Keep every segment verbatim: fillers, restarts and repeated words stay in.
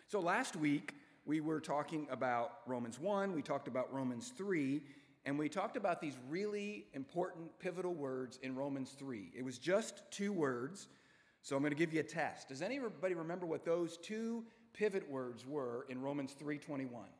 So last week, we were talking about Romans one, we talked about Romans three, and we talked about these really important pivotal words in Romans three. It was just two words, so I'm going to give you a test. Does anybody remember what those two pivot words were in Romans three twenty-one?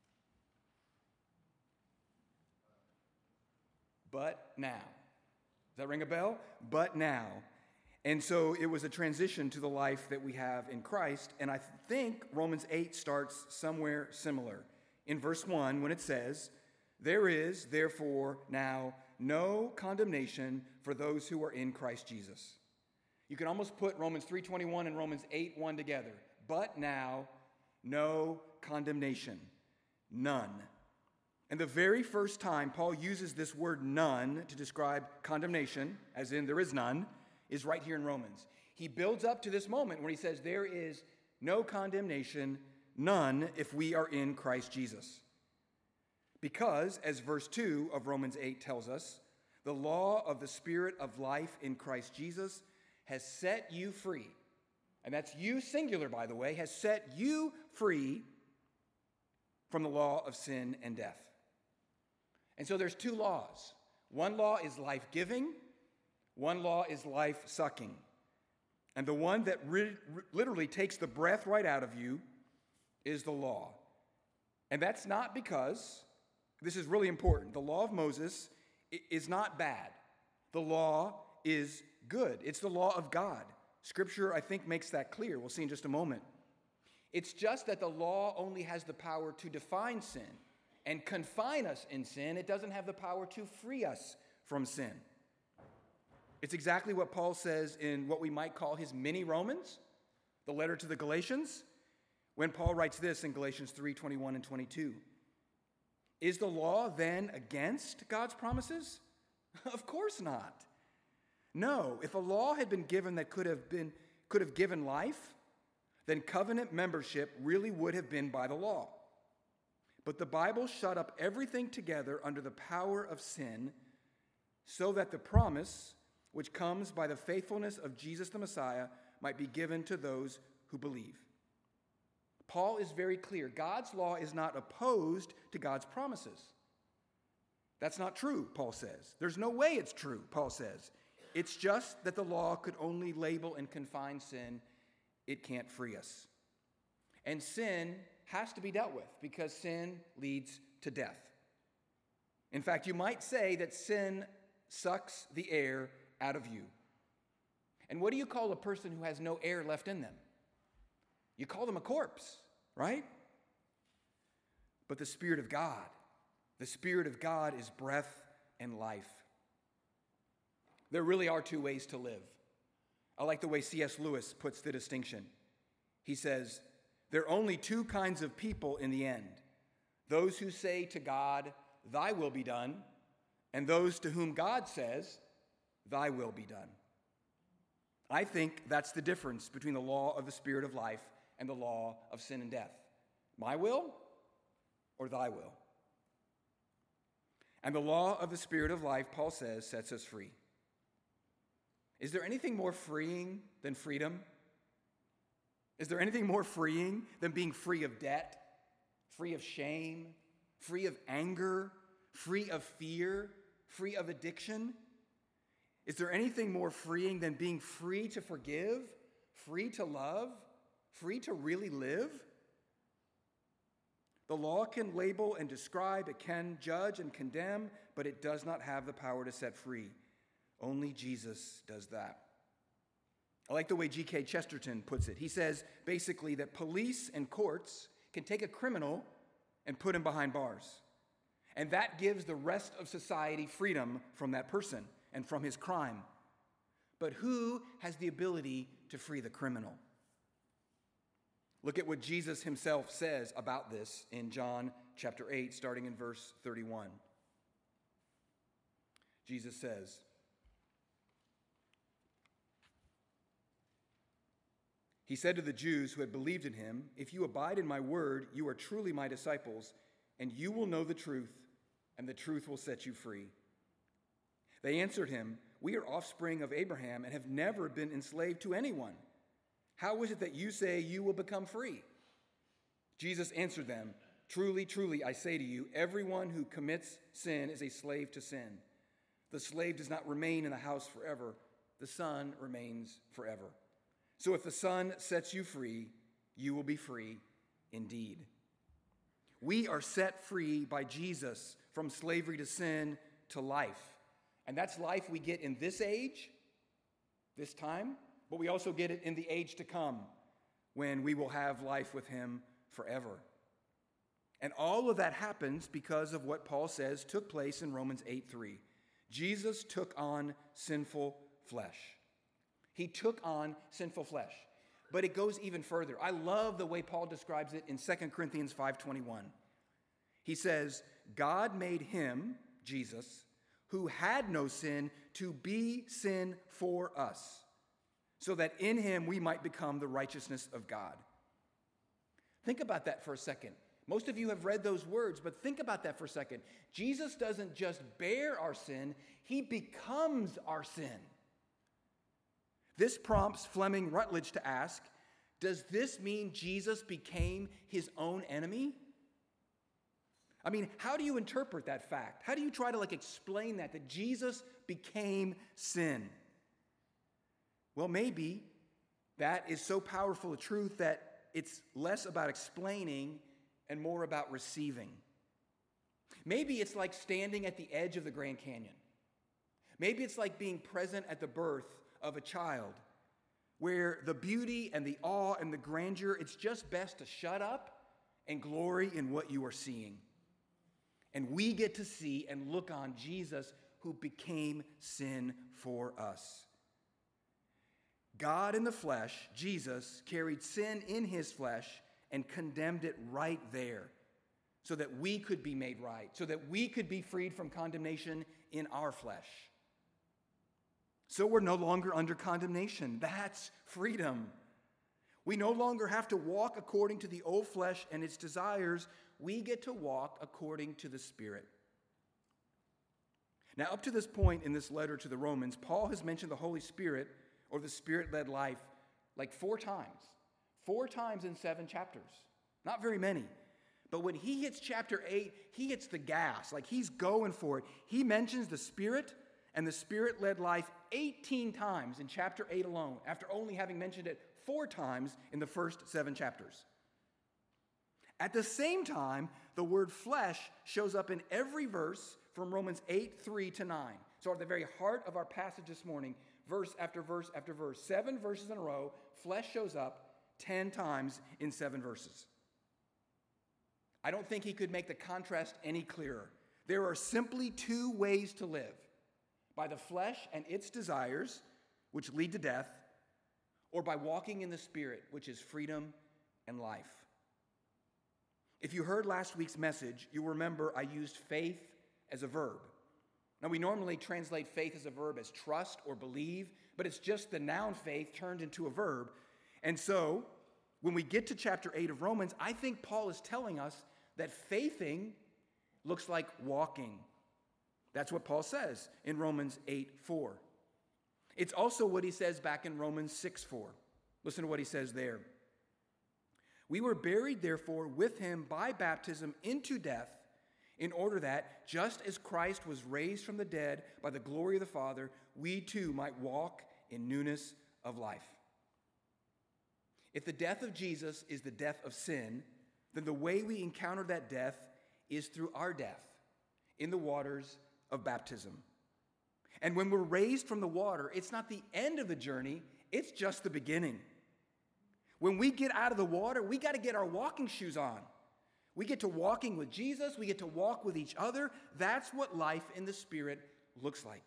But now. Does that ring a bell? But now. And so it was a transition to the life that we have in Christ, and I think Romans eight starts somewhere similar. In verse one, when it says, "There is, therefore, now no condemnation for those who are in Christ Jesus." You can almost put Romans three twenty-one and Romans eight one together. But now, no condemnation. None. And the very first time Paul uses this word none to describe condemnation, as in there is none, is right here in Romans. He builds up to this moment when he says there is no condemnation, none, if we are in Christ Jesus. Because, as verse two of Romans eight tells us, the law of the Spirit of life in Christ Jesus has set you free. And that's you singular, by the way, has set you free from the law of sin and death. And so there's two laws. One law is life-giving. One law is life-sucking. And the one that ri- literally takes the breath right out of you is the law. And that's not because, this is really important, the law of Moses is not bad. The law is good. It's the law of God. Scripture, I think, makes that clear. We'll see in just a moment. It's just that the law only has the power to define sin and confine us in sin. It doesn't have the power to free us from sin. It's exactly what Paul says in what we might call his mini Romans, the letter to the Galatians, when Paul writes this in Galatians three twenty-one and twenty-two. Is the law then against God's promises? Of course not. No, if a law had been given that could have been could have given life, then covenant membership really would have been by the law. But the Bible shut up everything together under the power of sin so that the promise, which comes by the faithfulness of Jesus the Messiah, might be given to those who believe. Paul is very clear. God's law is not opposed to God's promises. That's not true, Paul says. There's no way it's true, Paul says. It's just that the law could only label and confine sin. It can't free us. And sin has to be dealt with because sin leads to death. In fact, you might say that sin sucks the air out of you. And what do you call a person who has no air left in them? You call them a corpse, right? But the Spirit of God, the Spirit of God is breath and life. There really are two ways to live. I like the way C S Lewis puts the distinction. He says, there are only two kinds of people in the end. Those who say to God, "Thy will be done," and those to whom God says, "Thy will be done." I think that's the difference between the law of the Spirit of life and the law of sin and death. My will or thy will? And the law of the Spirit of life, Paul says, sets us free. Is there anything more freeing than freedom? Is there anything more freeing than being free of debt, free of shame, free of anger, free of fear, free of addiction? Is there anything more freeing than being free to forgive, free to love, free to really live? The law can label and describe, it can judge and condemn, but it does not have the power to set free. Only Jesus does that. I like the way G K Chesterton puts it. He says basically that police and courts can take a criminal and put him behind bars. And that gives the rest of society freedom from that person and from his crime. But who has the ability to free the criminal? Look at what Jesus himself says about this in John chapter eight, starting in verse thirty-one. Jesus says, he said to the Jews who had believed in him, "If you abide in my word, you are truly my disciples, and you will know the truth, and the truth will set you free." They answered him, "We are offspring of Abraham and have never been enslaved to anyone. How is it that you say you will become free?" Jesus answered them, "Truly, truly, I say to you, everyone who commits sin is a slave to sin. The slave does not remain in the house forever. The Son remains forever. So if the Son sets you free, you will be free indeed." We are set free by Jesus from slavery to sin to life. And that's life we get in this age, this time, but we also get it in the age to come when we will have life with him forever. And all of that happens because of what Paul says took place in Romans eight three. Jesus took on sinful flesh. He took on sinful flesh. But it goes even further. I love the way Paul describes it in Second Corinthians five twenty-one. He says, God made him, Jesus, who had no sin, to be sin for us, so that in him we might become the righteousness of God. Think about that for a second. Most of you have read those words, but think about that for a second. Jesus doesn't just bear our sin, he becomes our sin. This prompts Fleming Rutledge to ask, does this mean Jesus became his own enemy? I mean, how do you interpret that fact? How do you try to like explain that, that Jesus became sin? Well, maybe that is so powerful a truth that it's less about explaining and more about receiving. Maybe it's like standing at the edge of the Grand Canyon. Maybe it's like being present at the birth of a child, where the beauty and the awe and the grandeur, it's just best to shut up and glory in what you are seeing. And we get to see and look on Jesus, who became sin for us. God in the flesh, Jesus, carried sin in his flesh and condemned it right there so that we could be made right, so that we could be freed from condemnation in our flesh. So we're no longer under condemnation. That's freedom. We no longer have to walk according to the old flesh and its desires. We get to walk according to the Spirit. Now, up to this point in this letter to the Romans, Paul has mentioned the Holy Spirit or the Spirit-led life like four times. Four times in seven chapters. Not very many. But when he hits chapter eight, he hits the gas. Like he's going for it. He mentions the Spirit and the Spirit-led life eighteen times in chapter eight alone, after only having mentioned it four times in the first seven chapters. At the same time, the word flesh shows up in every verse from Romans eight, three to nine. So at the very heart of our passage this morning, verse after verse after verse, seven verses in a row, flesh shows up ten times in seven verses. I don't think he could make the contrast any clearer. There are simply two ways to live: by the flesh and its desires, which lead to death, or by walking in the Spirit, which is freedom and life. If you heard last week's message, you'll remember I used faith as a verb. Now, we normally translate faith as a verb as trust or believe, but it's just the noun faith turned into a verb. And so, when we get to chapter eight of Romans, I think Paul is telling us that faithing looks like walking. That's what Paul says in Romans eight four. It's also what he says back in Romans six four. Listen to what he says there. We were buried, therefore, with him by baptism into death, in order that, just as Christ was raised from the dead by the glory of the Father, we too might walk in newness of life. If the death of Jesus is the death of sin, then the way we encounter that death is through our death in the waters of baptism. And when we're raised from the water, it's not the end of the journey, it's just the beginning. When we get out of the water, we got to get our walking shoes on. We get to walking with Jesus, we get to walk with each other. That's what life in the Spirit looks like.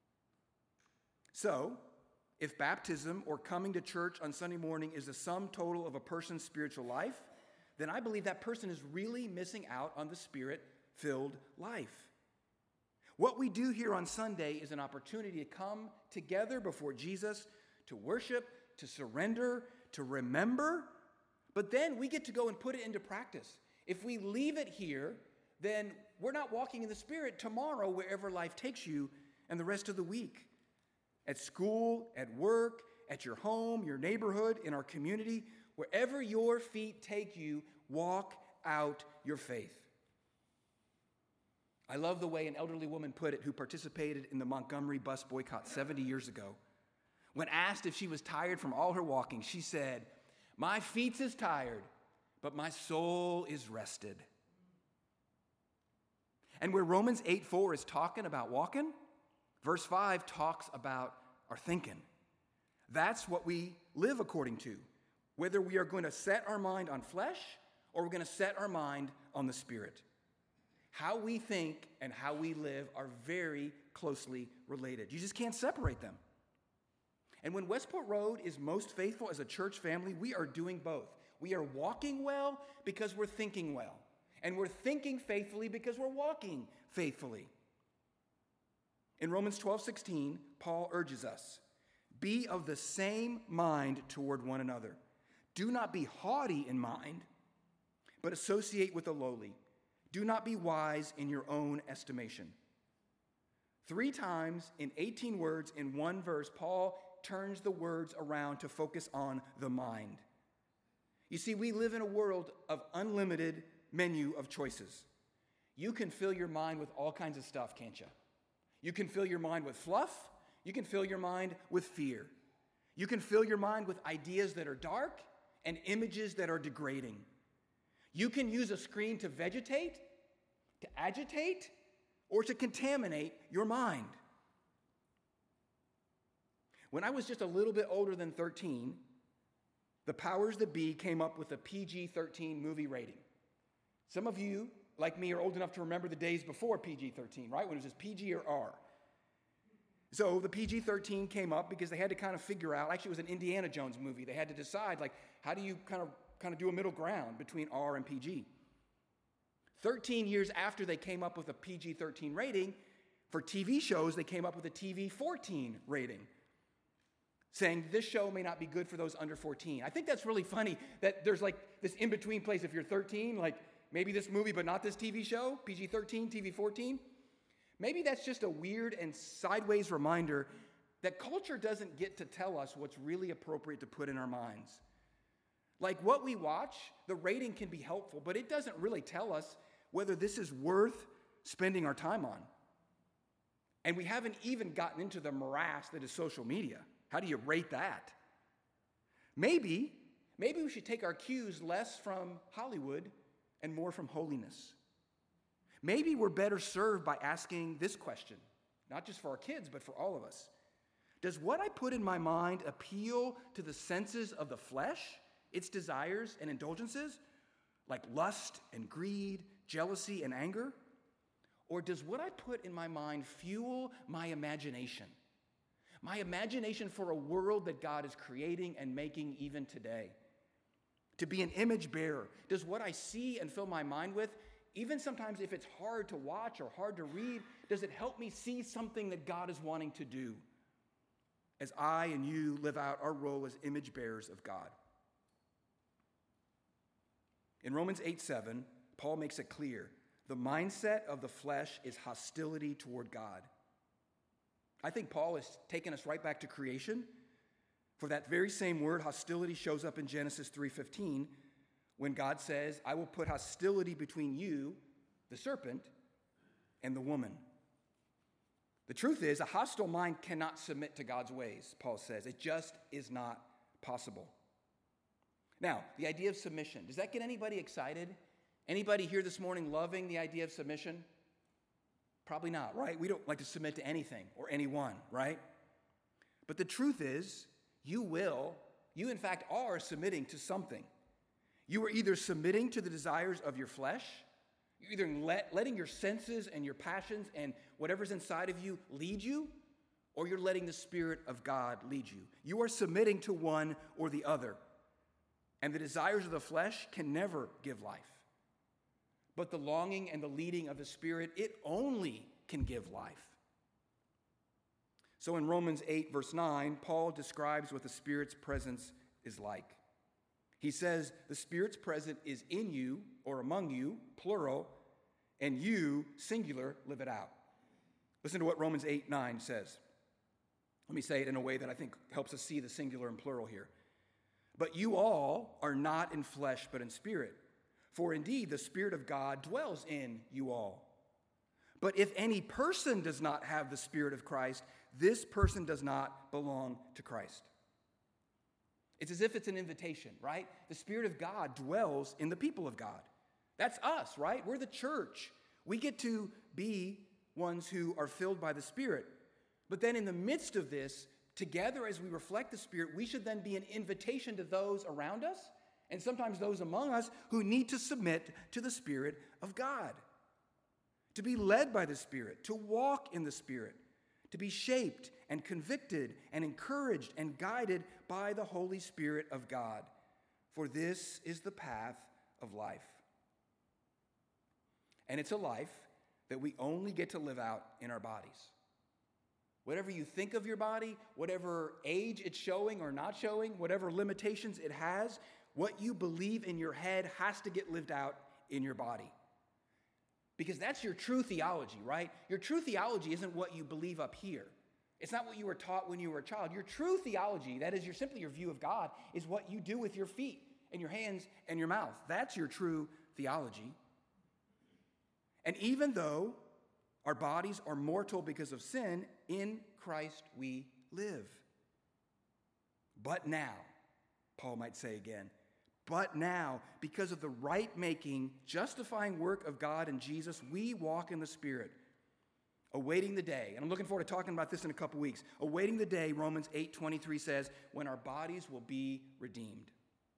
So, if baptism or coming to church on Sunday morning is the sum total of a person's spiritual life, then I believe that person is really missing out on the Spirit-filled life. What we do here on Sunday is an opportunity to come together before Jesus, to worship, to surrender, to remember, but then we get to go and put it into practice. If we leave it here, then we're not walking in the Spirit tomorrow wherever life takes you and the rest of the week. At school, at work, at your home, your neighborhood, in our community, Wherever your feet take you, walk out your faith. I love the way an elderly woman put it who participated in the Montgomery bus boycott seventy years ago. When asked if she was tired from all her walking, she said, "My feet is tired, but my soul is rested." And where Romans eight four is talking about walking, verse five talks about our thinking. That's what we live according to, whether we are going to set our mind on flesh or we're going to set our mind on the Spirit. How we think and how we live are very closely related. You just can't separate them. And when Westport Road is most faithful as a church family, we are doing both. We are walking well because we're thinking well. And we're thinking faithfully because we're walking faithfully. In Romans twelve sixteen, Paul urges us, be of the same mind toward one another. Do not be haughty in mind, but associate with the lowly. Do not be wise in your own estimation. Three times in eighteen words in one verse, Paul turns the words around to focus on the mind. You see, we live in a world of unlimited menu of choices. You can fill your mind with all kinds of stuff, can't you? You can fill your mind with fluff. You can fill your mind with fear. You can fill your mind with ideas that are dark and images that are degrading. You can use a screen to vegetate, to agitate, or to contaminate your mind. When I was just a little bit older than thirteen, the powers that be came up with a P G thirteen movie rating. Some of you, like me, are old enough to remember the days before P G thirteen, right? When it was just P G or R. So the P G thirteen came up because they had to kind of figure out, actually it was an Indiana Jones movie, they had to decide, like, how do you kind of, kind of do a middle ground between R and P G? thirteen years after they came up with a P G thirteen rating, for T V shows, they came up with a T V fourteen rating, saying this show may not be good for those under fourteen. I think that's really funny that there's like this in-between place. If you're thirteen, like maybe this movie but not this T V show, P G thirteen, T V fourteen. Maybe that's just a weird and sideways reminder that culture doesn't get to tell us what's really appropriate to put in our minds. Like what we watch, the rating can be helpful, but it doesn't really tell us whether this is worth spending our time on. And we haven't even gotten into the morass that is social media. How do you rate that? Maybe, maybe we should take our cues less from Hollywood and more from holiness. Maybe we're better served by asking this question, not just for our kids, but for all of us. Does what I put in my mind appeal to the senses of the flesh, its desires and indulgences, like lust and greed, jealousy and anger? Or does what I put in my mind fuel my imagination? My imagination for a world that God is creating and making even today. To be an image bearer. Does what I see and fill my mind with, even sometimes if it's hard to watch or hard to read, does it help me see something that God is wanting to do as I and you live out our role as image bearers of God? In Romans eight seven, Paul makes it clear, the mindset of the flesh is hostility toward God. I think Paul is taking us right back to creation. For that very same word, hostility, shows up in Genesis three fifteen, when God says, I will put hostility between you, the serpent, and the woman. The truth is, a hostile mind cannot submit to God's ways, Paul says. It just is not possible. Now, the idea of submission, does that get anybody excited? Anybody here this morning loving the idea of submission? Probably not, right? We don't like to submit to anything or anyone, right? But the truth is, you will, you in fact are submitting to something. You are either submitting to the desires of your flesh, you're either let, letting your senses and your passions and whatever's inside of you lead you, or you're letting the Spirit of God lead you. You are submitting to one or the other. And the desires of the flesh can never give life. But the longing and the leading of the Spirit, it only can give life. So in Romans eight, verse nine, Paul describes what the Spirit's presence is like. He says, the Spirit's presence is in you, or among you, plural, and you, singular, live it out. Listen to what Romans eight nine says. Let me say it in a way that I think helps us see the singular and plural here. But you all are not in flesh, but in spirit. For indeed, the Spirit of God dwells in you all. But if any person does not have the Spirit of Christ, this person does not belong to Christ. It's as if it's an invitation, right? The Spirit of God dwells in the people of God. That's us, right? We're the church. We get to be ones who are filled by the Spirit. But then in the midst of this, together as we reflect the Spirit, we should then be an invitation to those around us, and sometimes those among us who need to submit to the Spirit of God. To be led by the Spirit, to walk in the Spirit, to be shaped and convicted and encouraged and guided by the Holy Spirit of God. For this is the path of life. And it's a life that we only get to live out in our bodies. Whatever you think of your body, whatever age it's showing or not showing, whatever limitations it has, what you believe in your head has to get lived out in your body. Because that's your true theology, right? Your true theology isn't what you believe up here. It's not what you were taught when you were a child. Your true theology, that is your simply your view of God, is what you do with your feet and your hands and your mouth. That's your true theology. And even though our bodies are mortal because of sin, in Christ we live. But now, Paul might say again, but now, because of the right-making, justifying work of God in Jesus, we walk in the Spirit, awaiting the day. And I'm looking forward to talking about this in a couple weeks. Awaiting the day, Romans eight twenty-three says, when our bodies will be redeemed.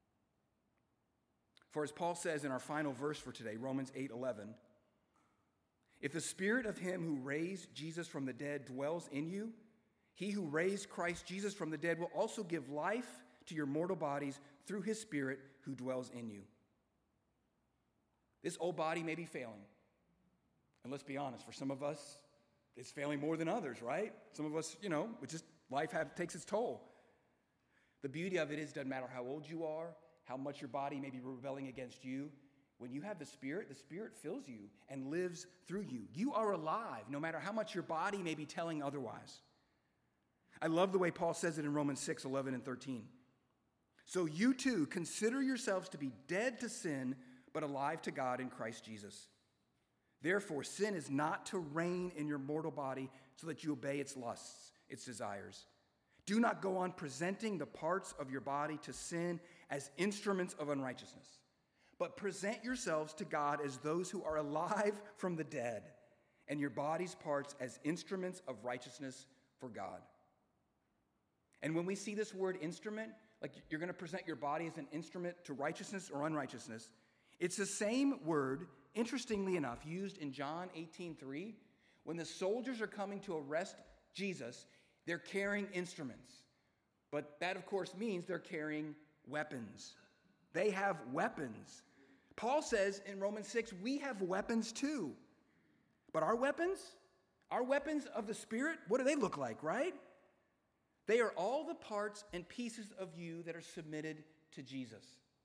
For as Paul says in our final verse for today, Romans eight eleven, if the Spirit of him who raised Jesus from the dead dwells in you, he who raised Christ Jesus from the dead will also give life to your mortal bodies through his Spirit who dwells in you. This old body may be failing. And let's be honest, for some of us, it's failing more than others, right? Some of us, you know, it's just life have, takes its toll. The beauty of it is it doesn't matter how old you are, how much your body may be rebelling against you. When you have the Spirit, the Spirit fills you and lives through you. You are alive, no matter how much your body may be telling otherwise. I love the way Paul says it in Romans six eleven and thirteen. So you too consider yourselves to be dead to sin, but alive to God in Christ Jesus. Therefore, sin is not to reign in your mortal body so that you obey its lusts, its desires. Do not go on presenting the parts of your body to sin as instruments of unrighteousness, but present yourselves to God as those who are alive from the dead, and your body's parts as instruments of righteousness for God. And when we see this word instrument, like you're going to present your body as an instrument to righteousness or unrighteousness, it's the same word, interestingly enough, used in John eighteen three. When the soldiers are coming to arrest Jesus, they're carrying instruments. But that, of course, means they're carrying weapons. They have weapons. Paul says in Romans six, we have weapons too. But our weapons, our weapons of the Spirit, what do they look like, right? They are all the parts and pieces of you that are submitted to Jesus.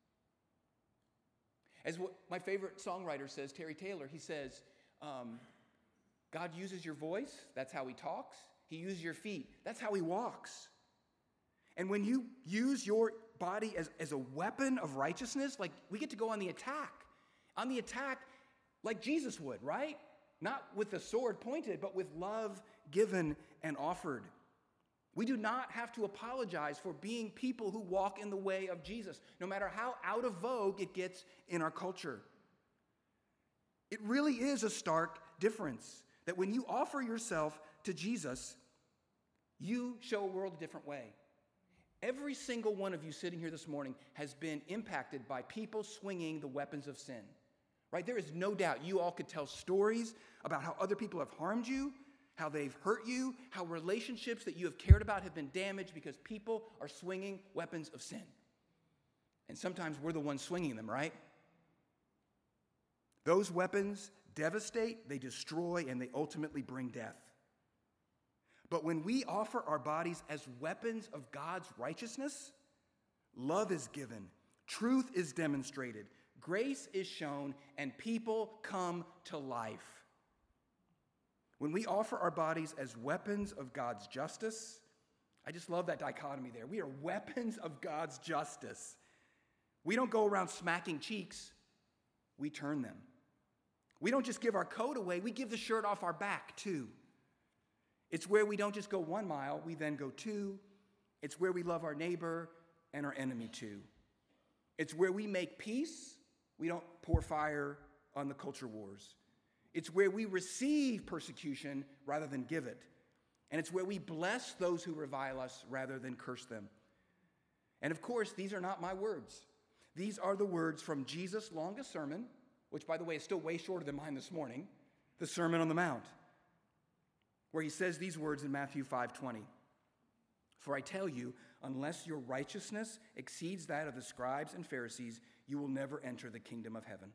As what my favorite songwriter says, Terry Taylor, he says, um, God uses your voice, that's how he talks. He uses your feet, that's how he walks. And when you use your body as, as a weapon of righteousness, like we get to go on the attack. On the attack like Jesus would, right? Not with the sword pointed, but with love given and offered. We do not have to apologize for being people who walk in the way of Jesus, no matter how out of vogue it gets in our culture. It really is a stark difference that when you offer yourself to Jesus, you show a world a different way. Every single one of you sitting here this morning has been impacted by people swinging the weapons of sin, right? There is no doubt you all could tell stories about how other people have harmed you, how they've hurt you, how relationships that you have cared about have been damaged because people are swinging weapons of sin. And sometimes we're the ones swinging them, right? Those weapons devastate, they destroy, and they ultimately bring death. But when we offer our bodies as weapons of God's righteousness, love is given, truth is demonstrated, grace is shown, and people come to life. When we offer our bodies as weapons of God's justice, I just love that dichotomy there. We are weapons of God's justice. We don't go around smacking cheeks, we turn them. We don't just give our coat away, we give the shirt off our back too. It's where we don't just go one mile, we then go two. It's where we love our neighbor and our enemy too. It's where we make peace, we don't pour fire on the culture wars. It's where we receive persecution rather than give it. And it's where we bless those who revile us rather than curse them. And of course, these are not my words. These are the words from Jesus' longest sermon, which, by the way, is still way shorter than mine this morning, the Sermon on the Mount, where he says these words in Matthew five twenty. For I tell you, unless your righteousness exceeds that of the scribes and Pharisees, you will never enter the kingdom of heaven.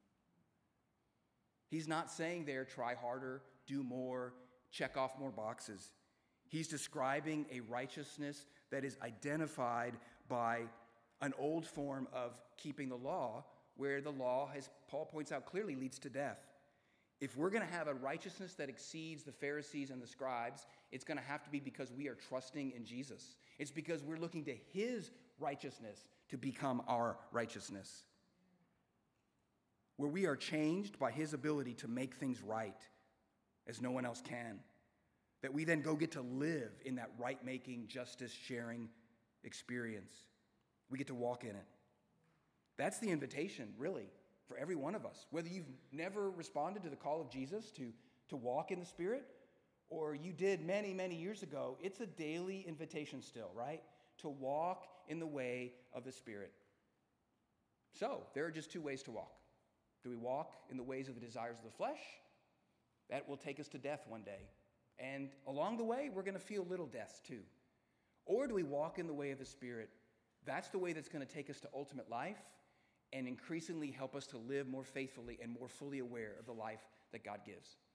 He's not saying there, try harder, do more, check off more boxes. He's describing a righteousness that is identified by an old form of keeping the law, where the law, as Paul points out clearly, leads to death. If we're going to have a righteousness that exceeds the Pharisees and the scribes, it's going to have to be because we are trusting in Jesus. It's because we're looking to his righteousness to become our righteousness, where we are changed by his ability to make things right as no one else can, that we then go get to live in that right-making, justice-sharing experience. We get to walk in it. That's the invitation, really, for every one of us. Whether you've never responded to the call of Jesus to, to walk in the Spirit, or you did many, many years ago, it's a daily invitation still, right? To walk in the way of the Spirit. So, there are just two ways to walk. Do we walk in the ways of the desires of the flesh? That will take us to death one day. And along the way, we're going to feel little deaths too. Or do we walk in the way of the Spirit? That's the way that's going to take us to ultimate life and increasingly help us to live more faithfully and more fully aware of the life that God gives.